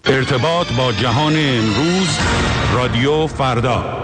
ارتباط با جهان امروز، رادیو فردا.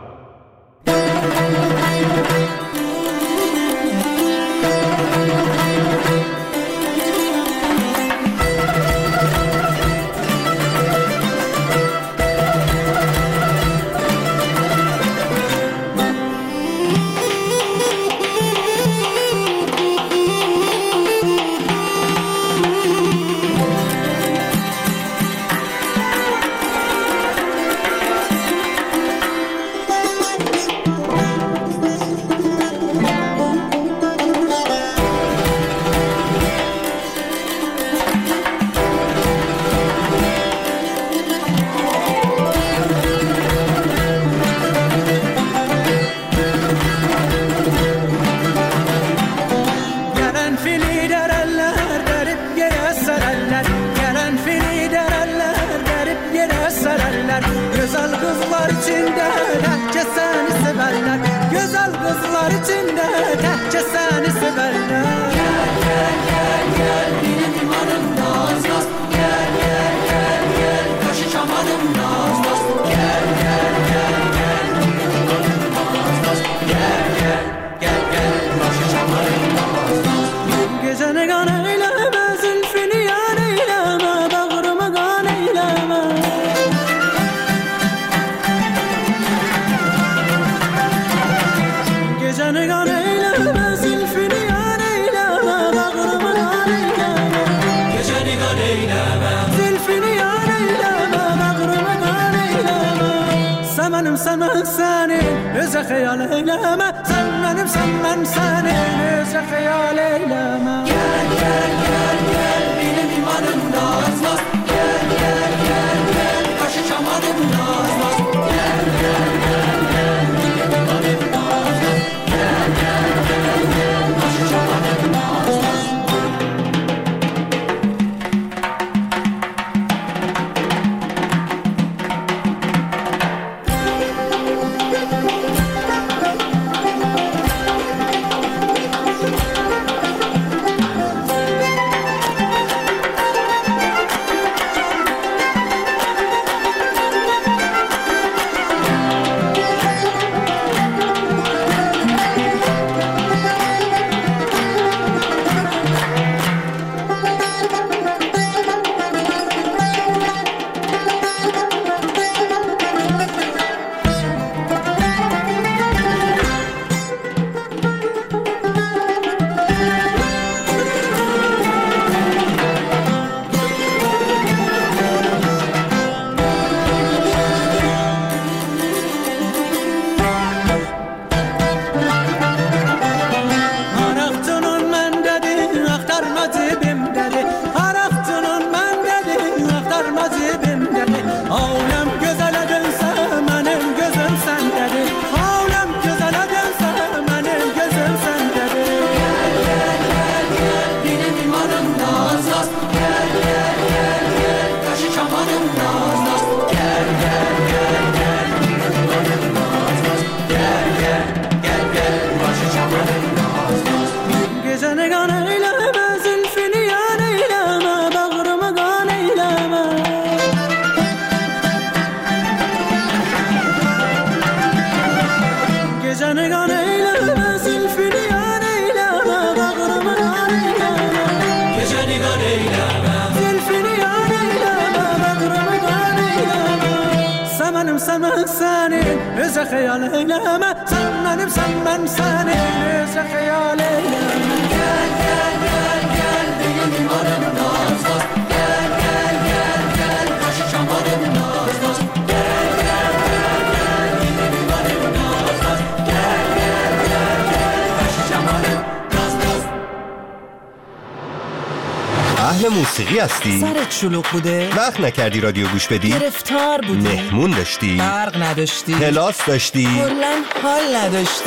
موسیقی هستی؟ سرت شلوغ بوده؟ وقت نکردی رادیو گوش بدی؟ گرفتار بودی؟ مهمون داشتی؟ برق نداشتی؟ کلاس داشتی؟ کلاً حال نداشتی؟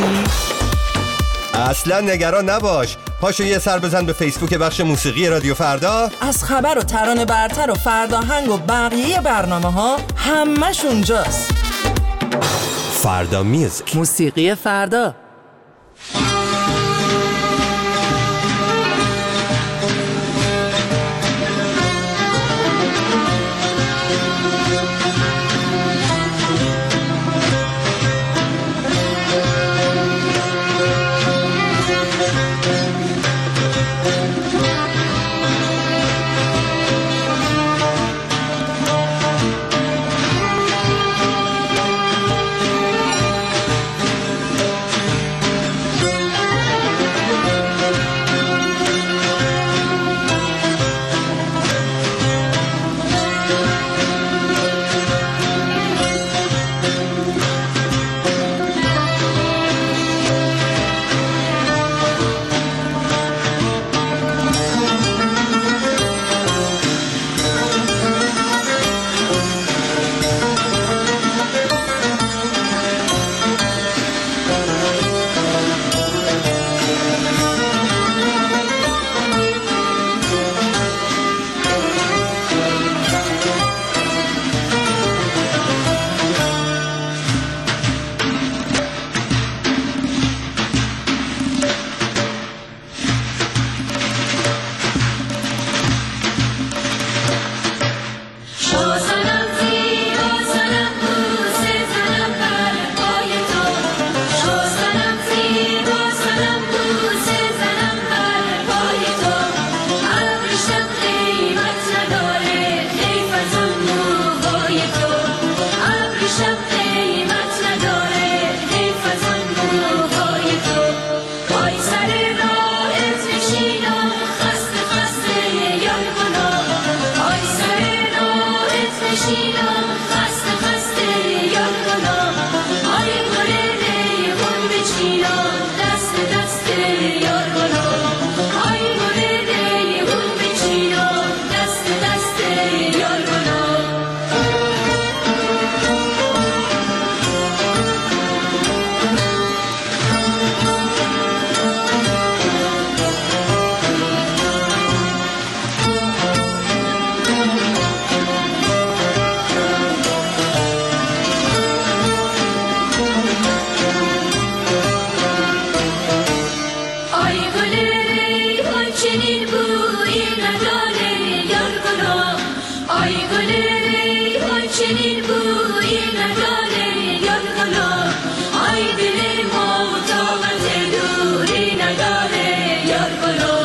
اصلا نگران نباش، پاشو یه سر بزن به فیسبوک بخش موسیقی رادیو فردا. از خبر و ترانه برتر و فرداهنگ و بقیه برنامه ها همش اونجاست. فردا میوزیک، موسیقی فردا. آی گل ریحان چنین بویی نداره یار گلا، آی دل ما طاقت دوری نداره یار گلا.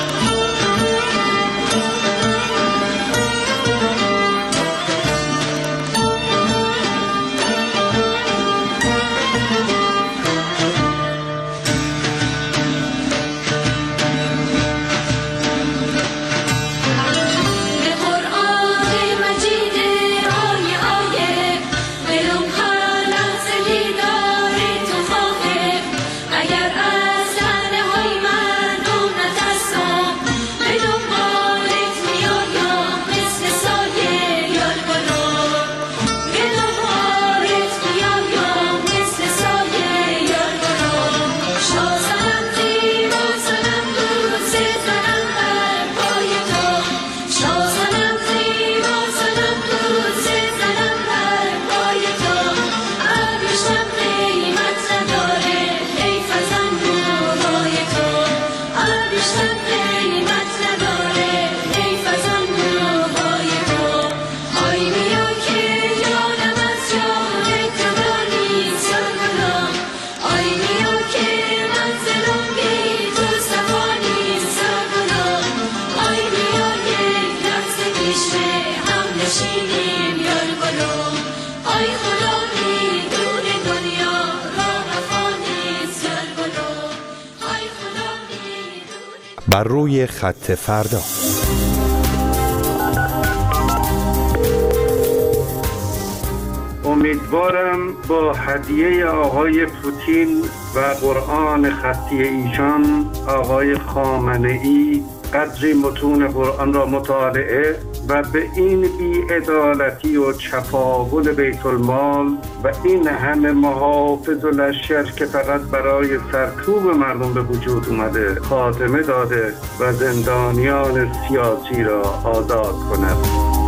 بر روی خط فردا. امیدوارم با هدیه آقای پوتین و قرآن خطی ایشان آقای خامنه‌ای قدری متون قرآن را مطالعه و به این بی‌عدالتی و چپاول بیت المال و این همه محافظ و لشکر که فقط برای سرکوب مردم به وجود اومده خاتمه داده و زندانیان سیاسی را آزاد کند.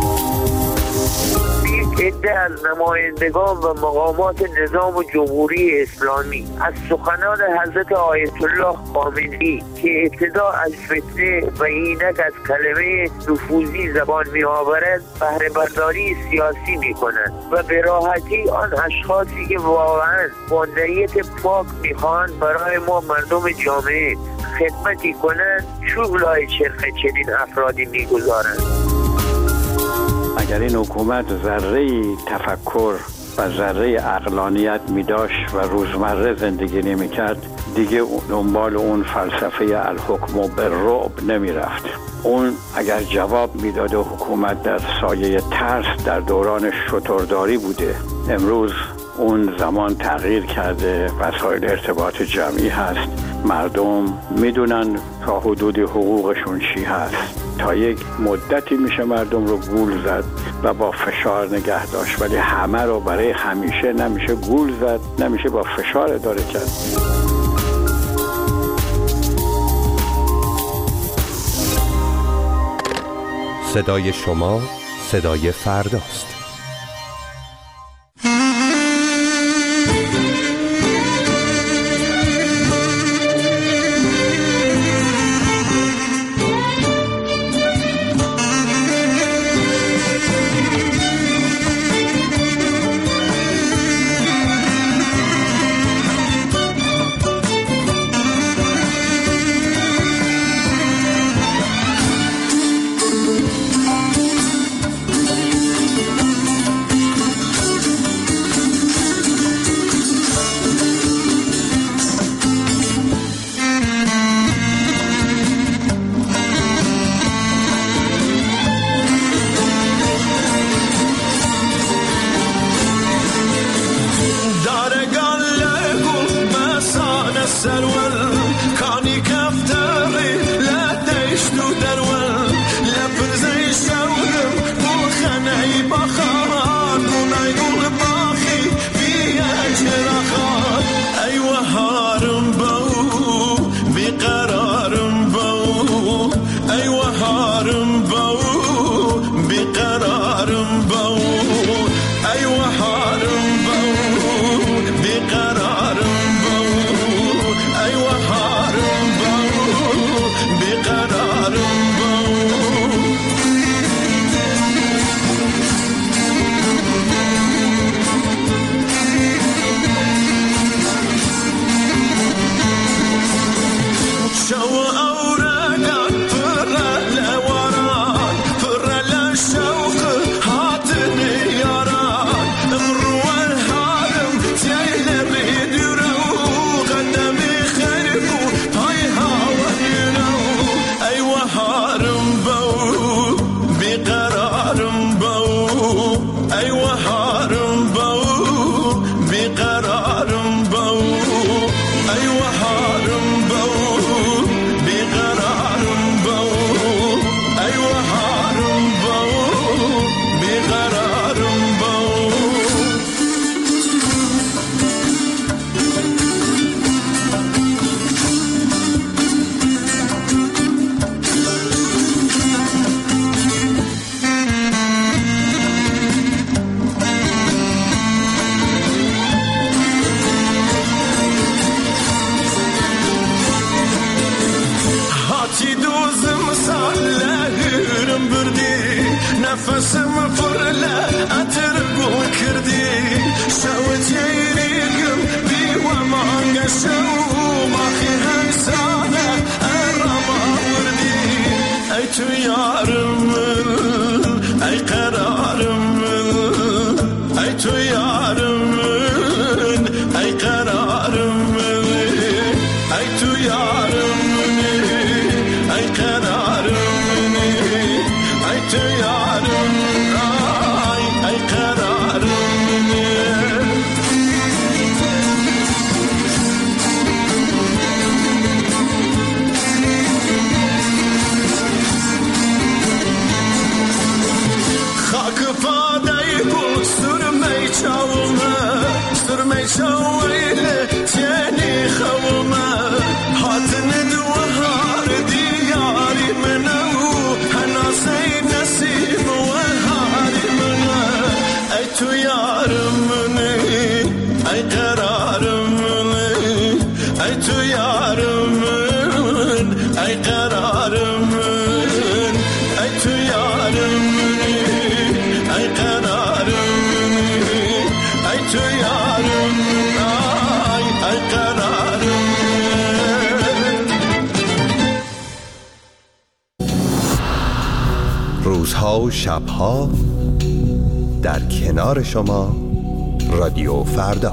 عده از نمایندگان و مقامات نظام جمهوری اسلامی از سخنان حضرت آیت الله خامنه‌ای که ابتدا از فتنه و اینک از کلمه نفوذی زبان می آورد بهره برداری سیاسی می کنند و به راحتی آن اشخاصی که واقعا با نیت پاک می خواهند برای ما مردم جامعه خدمتی کنند چوب لای چرخ چنین افرادی می گذارند. اگر این حکومت ذره تفکر و ذره عقلانیت می داشت و روزمره زندگی نمی کرد دیگه دنبال اون فلسفه الحکم بالرعب نمی رفت. اون اگر جواب می داده حکومت در سایه ترس در دوران شترداری بوده. امروز اون زمان تغییر کرده، وسایل ارتباط جمعی هست، مردم میدونن تا حدودی حقوقشون چی هست. تا یک مدتی میشه مردم رو گول زد و با فشار نگه داشت، ولی همه رو برای همیشه نمیشه گول زد، نمیشه با فشار اداره کرد. صدای شما صدای فرداست. نفسم فرله اتر گو کردی شوت یریگم بی و مانگ شو باقی هم ساله ارما وردی ای تو یارم ای قرارم ای تو یارم ای قرارم ای تو یارم ای قرارم ای تو یارم ای قرارم خاک پادای بود سرمه چاویله تینی خومه هاتن دوهار دیاری منو هناسی نسیم و هاری منه ای تو یارم منه ای قرارم منه ای تو یارم من ای قرارم من ای تو یارم منه ای قرارم منه ای تو یارم ای قرارم روزها و شبها در کنار شما رادیو فردا.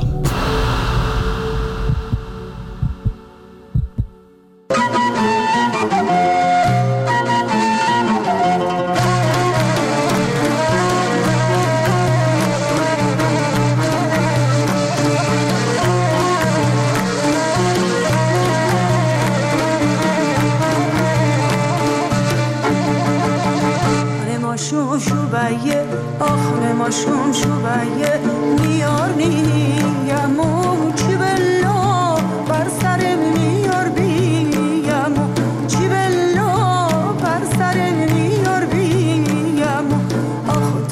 شون شوبایه میار نیامو چی بلا بر سرم میار بیامو چی بلا بر سرم میار بیامو آخ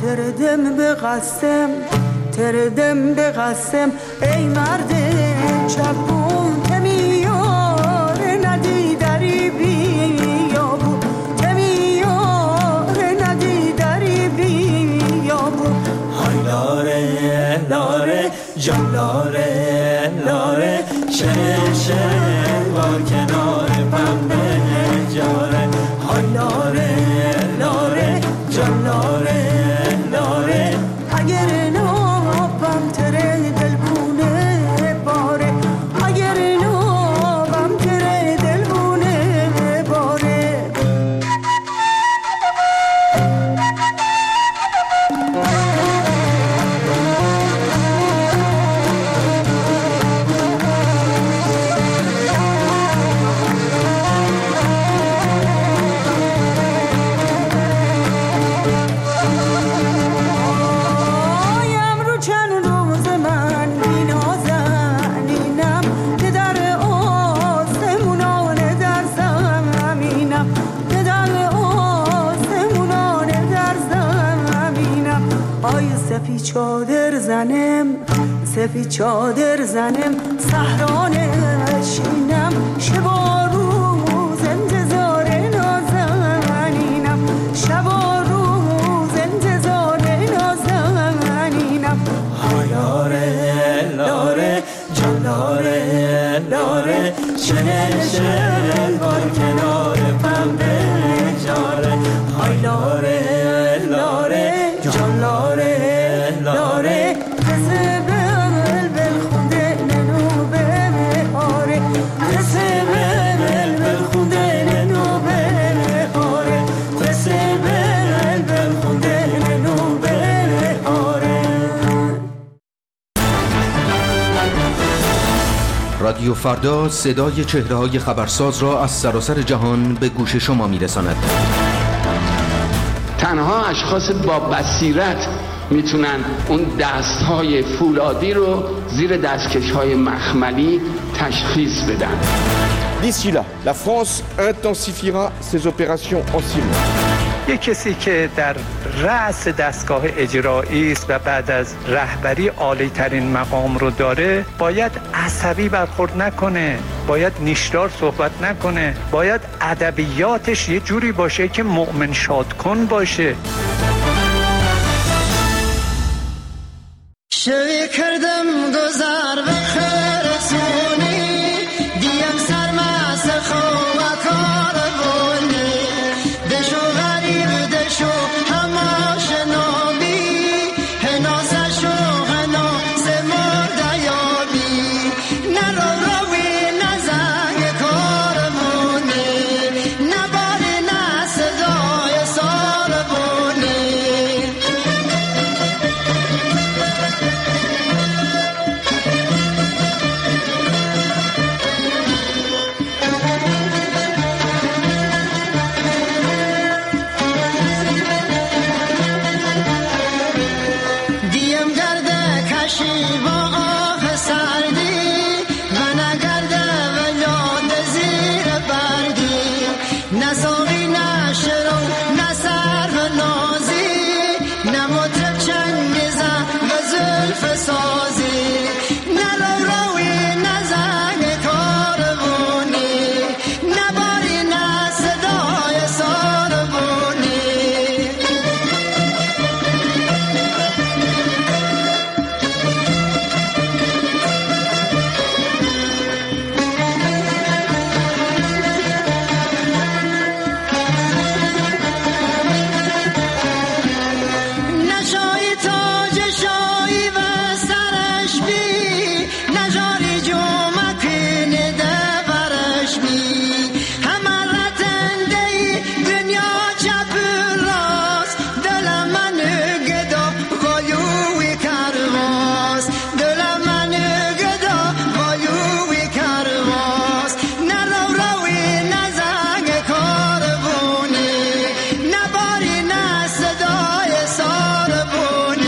تردم به قسم ای مرد چپون که میار ندی داری بیابو که میار ندی داری بیابو لاره لاره جان لاره لاره شهر بار کنار پنبه جاره های لاره لاره جان لاره لاره اگر نابم تره دلبونه باره اگر نابم تره دلبونه باره سفید چادر زنم صحرا نشینم شب و روز انتظار نازنینم شب و روز انتظار نازنینم لاره لاره جان لاره لاره شهر بار کنار پنبه جاره های لاره لاره جان لاره لاره رادیو فردا صدای چهره‌های خبرساز را از سراسر جهان به گوش شما می‌رساند. تنها اشخاص با بصیرت میتونن اون دست‌های فولادی رو زیر دستکش‌های مخملی تشخیص بدن. D'ici là, la France intensifiera ses opérations en Syrie. یک کسی که در رأس دستگاه اجرایی است و بعد از رهبری عالی ترین مقام رو داره باید عصبی برخورد نکنه، باید نیشدار صحبت نکنه، باید ادبیاتش یه جوری باشه که مؤمن شادکن باشه. شوی کردم گذار به خرسونی دیم سرماس خواه کار بونی دشو غریب دشو هماش نابی هناس شو هناس مردیابی نرو روی نزنگ کار بونی نباری نصدای سار بونی دیم گرده کشی با آه سردی و نگرده و یاد زیر بردی نه ساقی نه شرو نه سرو نازی نه مطرب چنگ زن و زلف سازی نه رو روی نه زنگ کاربونی نه باری نه صدای ساربونی نشایی تاج شایی و سرش بی نجاری جمعه نده برش بی همه رتنده ای دنیا چپ راست دل من گدا وایوی کرواس دل من گدا وایوی کرواس نرو روی نزنگ کاربونی نباری نه صدای ساربونی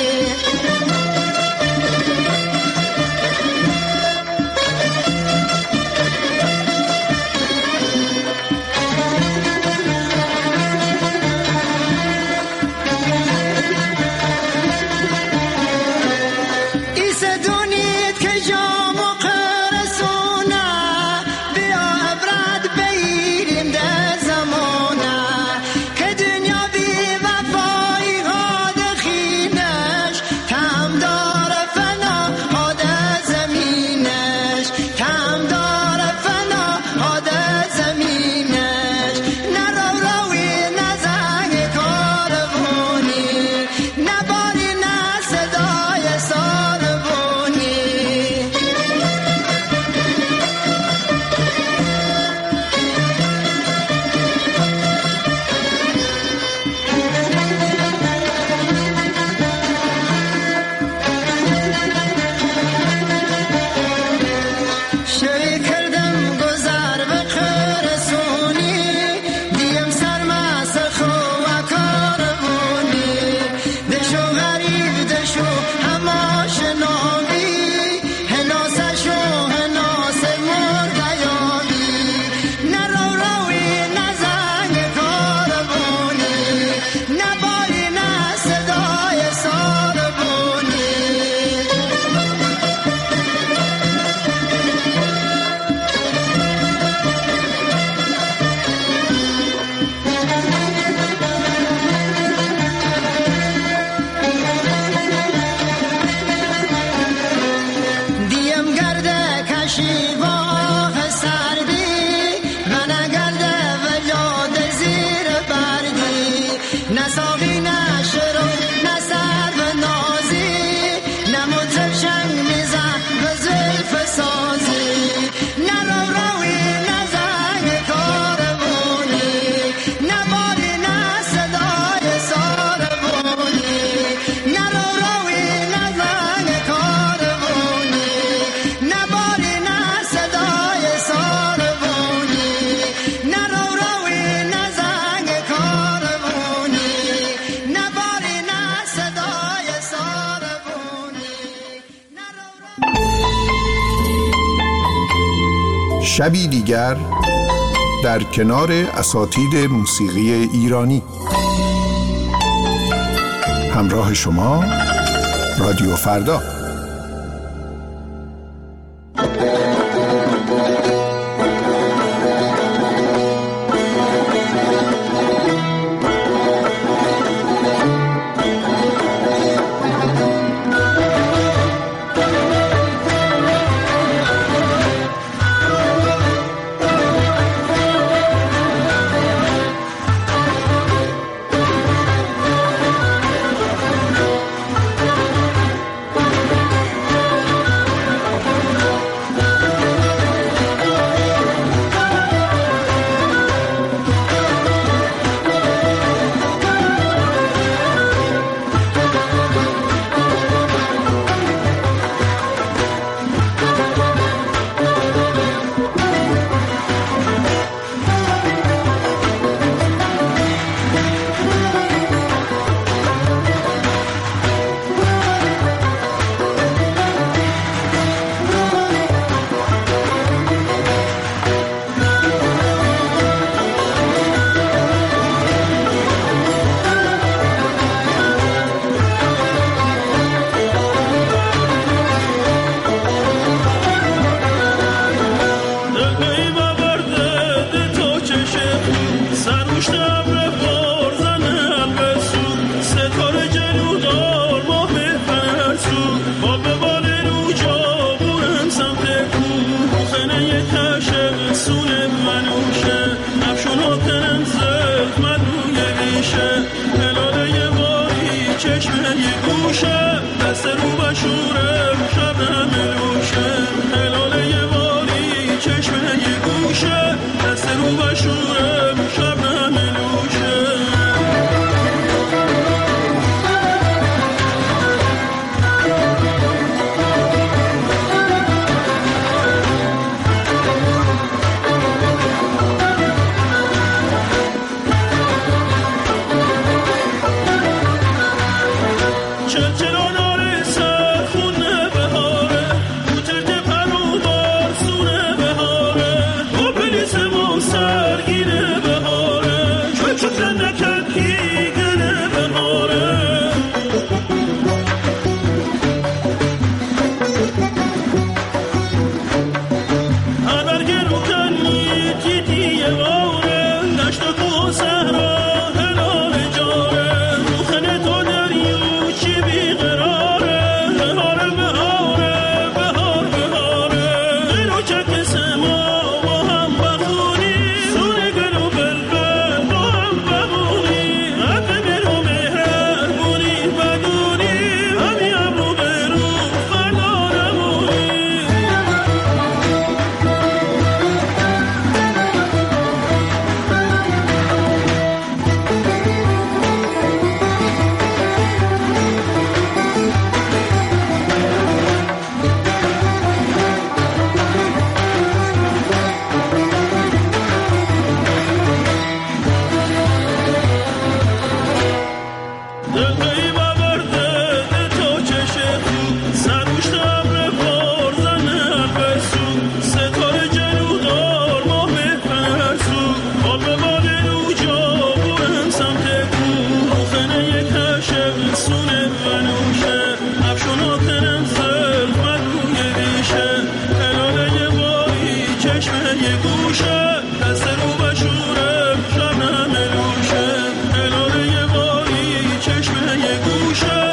ایس دونید که جام و قرسونه بیا عبرت بگیریم در زمانه که دنیا بی وفایی ها دخینش کم داره فنا ها در زمینش کم داره فنا ها در زمینش نرو روی نزنگ کاربونی نباری نه صدای ساربونی شوی کردم گذر به خرسونی دیم سرماس خواه کاربونی دشو غریب دشو هماش نابی هناس شو هناس مردیابی نرو روی نزنگ کاربونی نباری نه صدای ساربونی دیم گرده کشی با آه سردی و نگرده و یاد زیر بردی نه ساقی نه شرو نه سرو نازی نه مطرب چنگ میزن و زلف سازی نه رو روی نه زنگ کاربونی نه باری نه صدای ساربونی نه رو روی نه زنگ کاربونی نه باری نه صدای ساربونی نه رو روی نه زنگ کاربونی نه باری نه صدای ساربونی شبی دیگر در کنار اساتید موسیقی ایرانی همراه شما رادیو فردا. چشمه گوشه دست رو بشورم شبنم لوشه هلاله باری چشمه گوشه دست رو بشورم شبنم لوشه چشمه گوشه